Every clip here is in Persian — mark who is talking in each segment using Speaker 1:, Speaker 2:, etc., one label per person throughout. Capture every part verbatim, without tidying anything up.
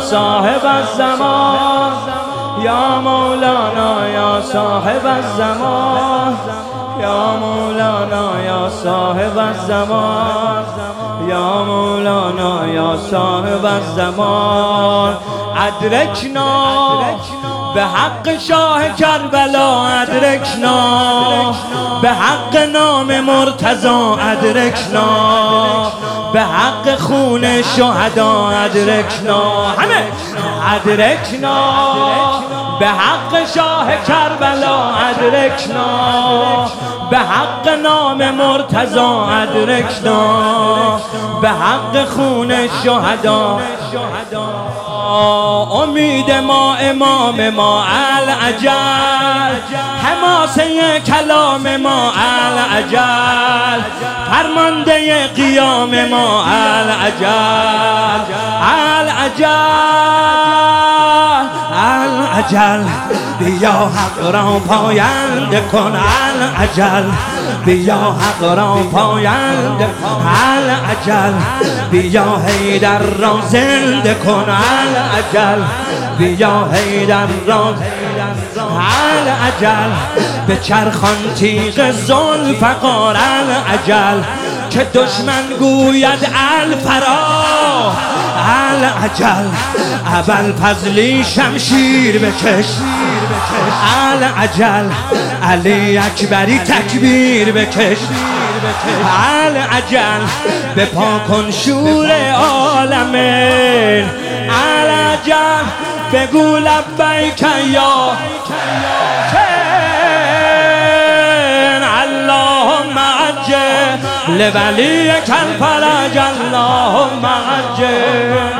Speaker 1: صاحب الزمان، یا مولانا یا صاحب الزمان، یا مولانا یا صاحب الزمان، یا مولانا یا صاحب الزمان. ادرکنا به حق شاه کربلا، ادرکنا به حق نام مرتضی، ادرکنا به حق خون شهدا، ادرکنا همه ادرکنا به حق شاه کربلا، ادرکنا به حق نام مرتضی، ادرکنا به حق خون شهدا. امید ما امام ما العجل، حماسه کلام ما العجل، فرمانده قیام ما العجل، العجل العجل بیا حق را پاینده کن، العجل بیا حق را پاینده کن، العجل بیا حیدر را زنده کن، العجل بیا حیدر را، العجل به چرخان تیغ ذوالفقار، العجل که دشمن گوید الفرا، العجل ابوالفضلی شمشیر بکش، العجل علی اکبری تکبیر بکش، العجل بپا کن شور عالمین، العجل بگو لبیک یا اللهم عجل لولیک الفرج، اللهم عجل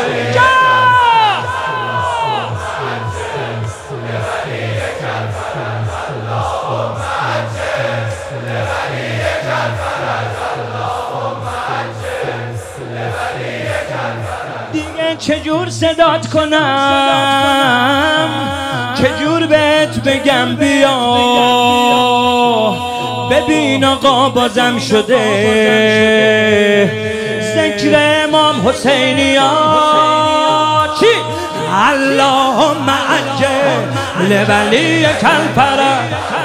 Speaker 1: دیگه چجور صدات کنم، چجور بهت بگم بیا، ببین آقا بازم شده ذکر امام حسینیا. چی؟ اللهم عجل لولیک الفرج،